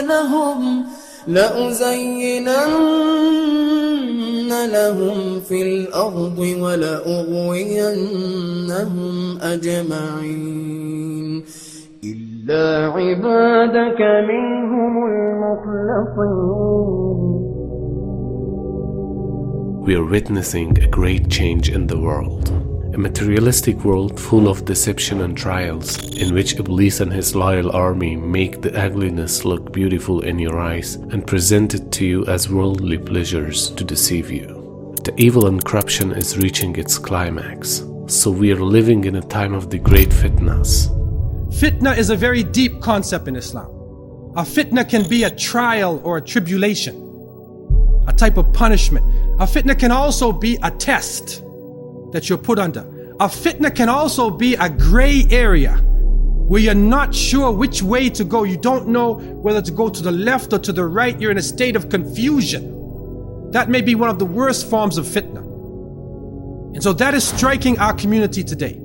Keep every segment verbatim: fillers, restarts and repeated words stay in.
لهم لأزينن لهم في الأرض ولأغوينهم أجمعين إلا عبادك منهم المخلصين. We are witnessing a great change in the world. A materialistic world full of deception and trials, in which Iblis and his loyal army make the ugliness look beautiful in your eyes and present it to you as worldly pleasures to deceive you. The evil and corruption is reaching its climax, so we are living in a time of the great fitnas. Fitna is a very deep concept in Islam. A fitna can be a trial or a tribulation, a type of punishment. A fitna can also be a test that you're put under. A fitna can also be a gray area where you're not sure which way to go. You don't know whether to go to the left or to the right. You're in a state of confusion. That may be one of the worst forms of fitna. And so that is striking our community today.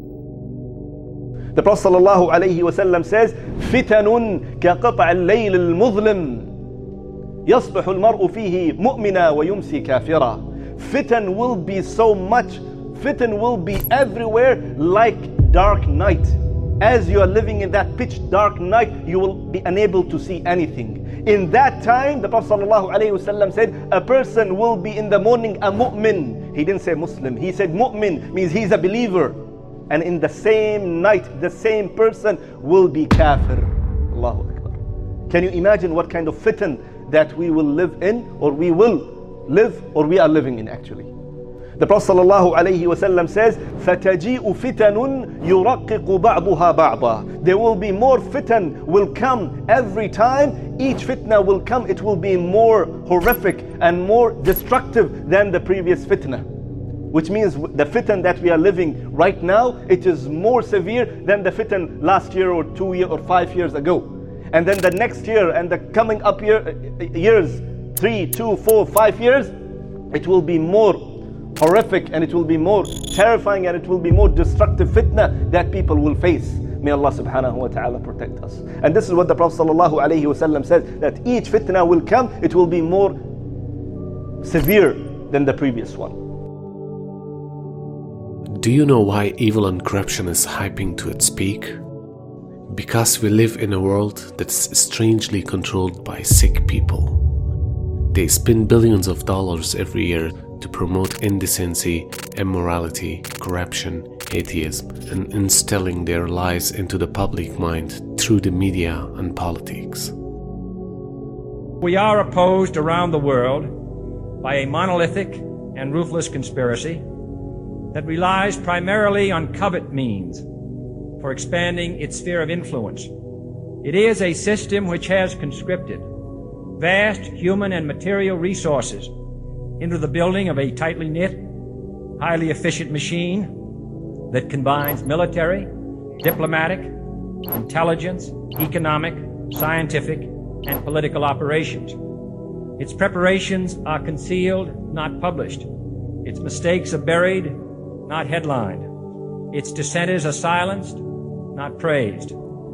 The Prophet ﷺ says, فِتَنٌ كَقَطْعِ اللَّيْلِ الْمُظْلِمِ يَصْبِحُ الْمَرْءُ فِيهِ مُؤْمِنًا وَيُمْسِي كَافِرًا. Fitan will be so much, fitan will be everywhere like dark night. As you are living in that pitch dark night, you will be unable to see anything. In that time, the Prophet ﷺ said, a person will be in the morning a mu'min. He didn't say Muslim, he said mu'min, means he's a believer. And in the same night, the same person will be kafir. Allahu Akbar. Can you imagine what kind of fitan that we will live in, or we will live, or we are living in actually? The Prophet ﷺ says, فَتَجِيءُ فِتَنٌ يُرَقِّقُ بَعْضُهَا بَعْضًا. There will be more fitan will come every time. Each fitna will come, it will be more horrific and more destructive than the previous fitna. Which means the fitan that we are living right now, it is more severe than the fitan last year or two years or five years ago. And then the next year and the coming up year, years, three, two, four, five years, it will be more horrific and it will be more terrifying and it will be more destructive fitna that people will face. May Allah subhanahu wa ta'ala protect us. And this is what the Prophet sallallahu alayhi wa sallam says, that each fitna will come, it will be more severe than the previous one. Do you know why evil and corruption is hyping to its peak? Because we live in a world that's strangely controlled by sick people. They spend billions of dollars every year to promote indecency, immorality, corruption, atheism, and instilling their lies into the public mind through the media and politics. We are opposed around the world by a monolithic and ruthless conspiracy that relies primarily on covert means for expanding its sphere of influence. It is a system which has conscripted vast human and material resources into the building of a tightly knit, highly efficient machine that combines military, diplomatic, intelligence, economic, scientific, and political operations. Its preparations are concealed, not published. Its mistakes are buried, not headlined. Its dissenters are silenced, not praised.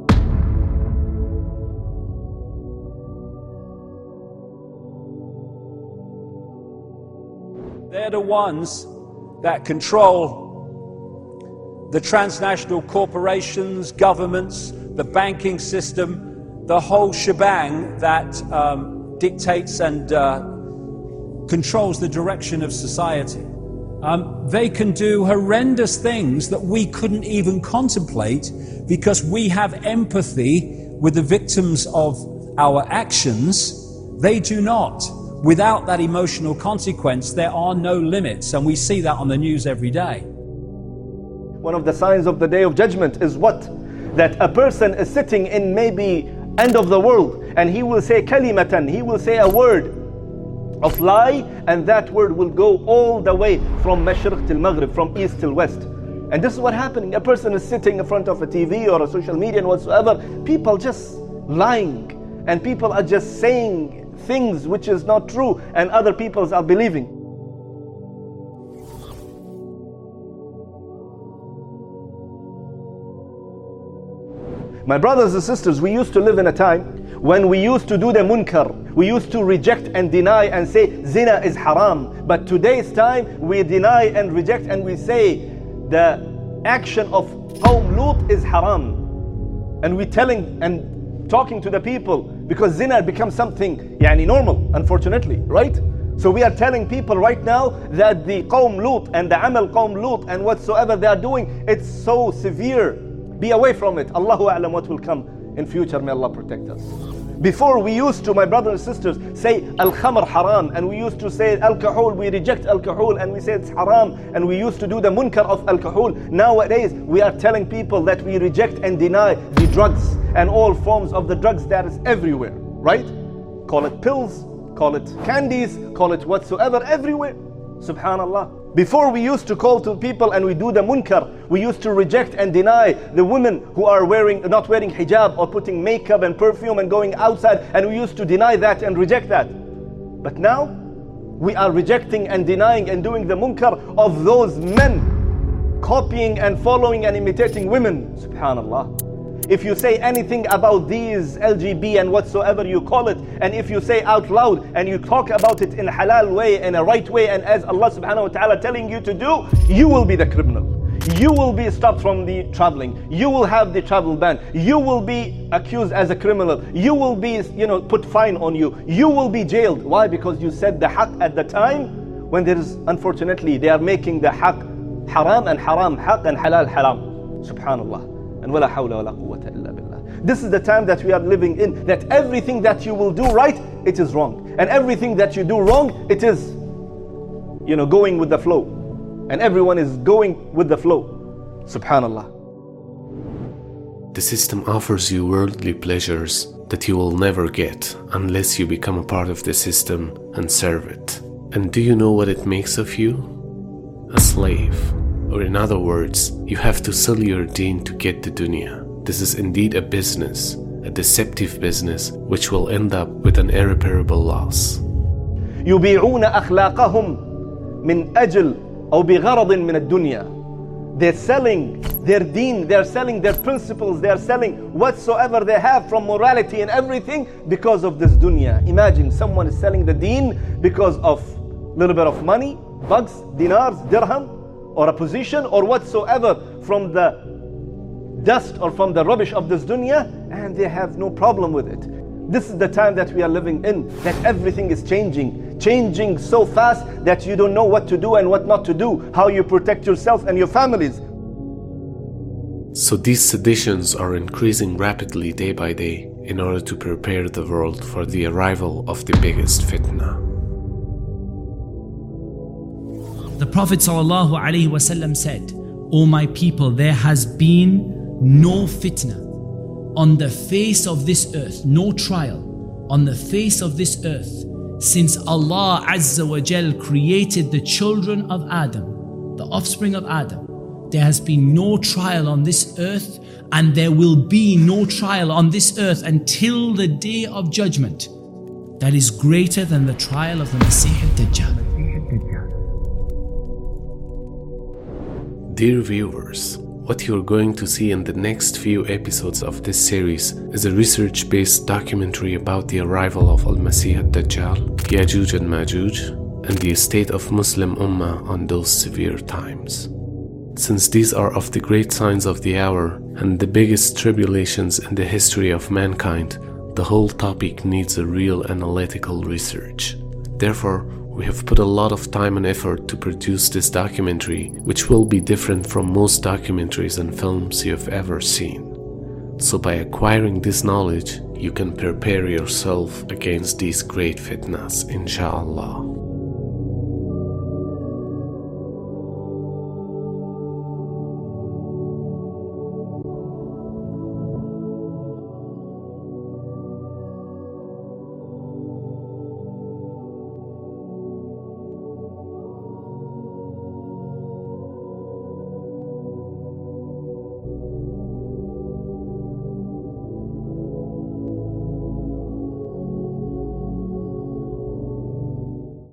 They're the ones that control the transnational corporations, governments, the banking system, the whole shebang that um, dictates and uh, controls the direction of society. Um, they can do horrendous things that we couldn't even contemplate because we have empathy with the victims of our actions. They do not. Without that emotional consequence, there are no limits, and we see that on the news every day. One of the signs of the Day of Judgment is what? That a person is sitting in maybe end of the world, and he will say kalimatan, he will say a word of lie, and that word will go all the way from Mashriq till Maghrib, from east till west. And this is what happening. A person is sitting in front of a T V or a social media and whatsoever, people just lying, and people are just saying things which is not true, and other people are believing. My brothers and sisters, we used to live in a time When we used to do the munkar, we used to reject and deny and say zina is haram. But today's time, we deny and reject and we say the action of Qawm Lut is haram. And we're telling and talking to the people because zina becomes something yani normal, unfortunately, right? So we are telling people right now that the Qawm Lut and the Amal Qawm Lut and whatsoever they are doing, it's so severe. Be away from it. Allahu A'lam what will come in future. May Allah protect us. Before we used to, my brothers and sisters, say al-khamr haram, and we used to say alcohol, we reject alcohol and we say it's haram, and we used to do the munkar of alcohol. Nowadays we are telling people that we reject and deny the drugs and all forms of the drugs that is everywhere, right? Call it pills, call it candies, call it whatsoever, everywhere. Subhanallah. Before we used to call to people and we do the munkar, we used to reject and deny the women who are wearing, not wearing hijab or putting makeup and perfume and going outside, and we used to deny that and reject that. But now, we are rejecting and denying and doing the munkar of those men copying and following and imitating women. Subhanallah. If you say anything about these L G B and whatsoever you call it, and if you say out loud and you talk about it in a halal way, in a right way, and as Allah subhanahu wa ta'ala telling you to do, you will be the criminal. You will be stopped from the traveling. You will have the travel ban. You will be accused as a criminal. You will be, you know, put fine on you. You will be jailed. Why? Because you said the haqq at the time when there is, unfortunately, they are making the haqq haram and haram haqq and halal haram. Subhanallah. And wala hawla wala quwwata illa billah. This is the time that we are living in, that everything that you will do right, it is wrong. And everything that you do wrong, it is, you know, going with the flow. And everyone is going with the flow. Subhanallah. The system offers you worldly pleasures that you will never get unless you become a part of the system and serve it. And do you know what it makes of you? A slave. Or in other words, you have to sell your deen to get the dunya. This is indeed a business, a deceptive business, which will end up with an irreparable loss. يبيعون أخلاقهم من أجل أو بغرض من الدنيا. They're selling their deen, they're selling their principles, they're selling whatsoever they have from morality and everything because of this dunya. Imagine someone is selling the deen because of a little bit of money, bucks, dinars, dirham, or a position or whatsoever from the dust or from the rubbish of this dunya, and they have no problem with it. This is the time that we are living in, that everything is changing, changing so fast that you don't know what to do and what not to do, how you protect yourself and your families. So these seditions are increasing rapidly day by day in order to prepare the world for the arrival of the biggest fitna. The Prophet ﷺ said, O my people, there has been no fitna on the face of this earth, no trial on the face of this earth, since Allah Azza wa Jal created the children of Adam, the offspring of Adam. There has been no trial on this earth, and there will be no trial on this earth until the day of judgment that is greater than the trial of the Masih al-Dajjal. Dear viewers, what you're going to see in the next few episodes of this series is a research-based documentary about the arrival of Al-Masih al-Dajjal, Ya'juj and Ma'juj, and the state of Muslim Ummah on those severe times. Since these are of the great signs of the hour and the biggest tribulations in the history of mankind, the whole topic needs a real analytical research. Therefore, we have put a lot of time and effort to produce this documentary, which will be different from most documentaries and films you have ever seen. So by acquiring this knowledge, you can prepare yourself against these great fitnas, inshallah.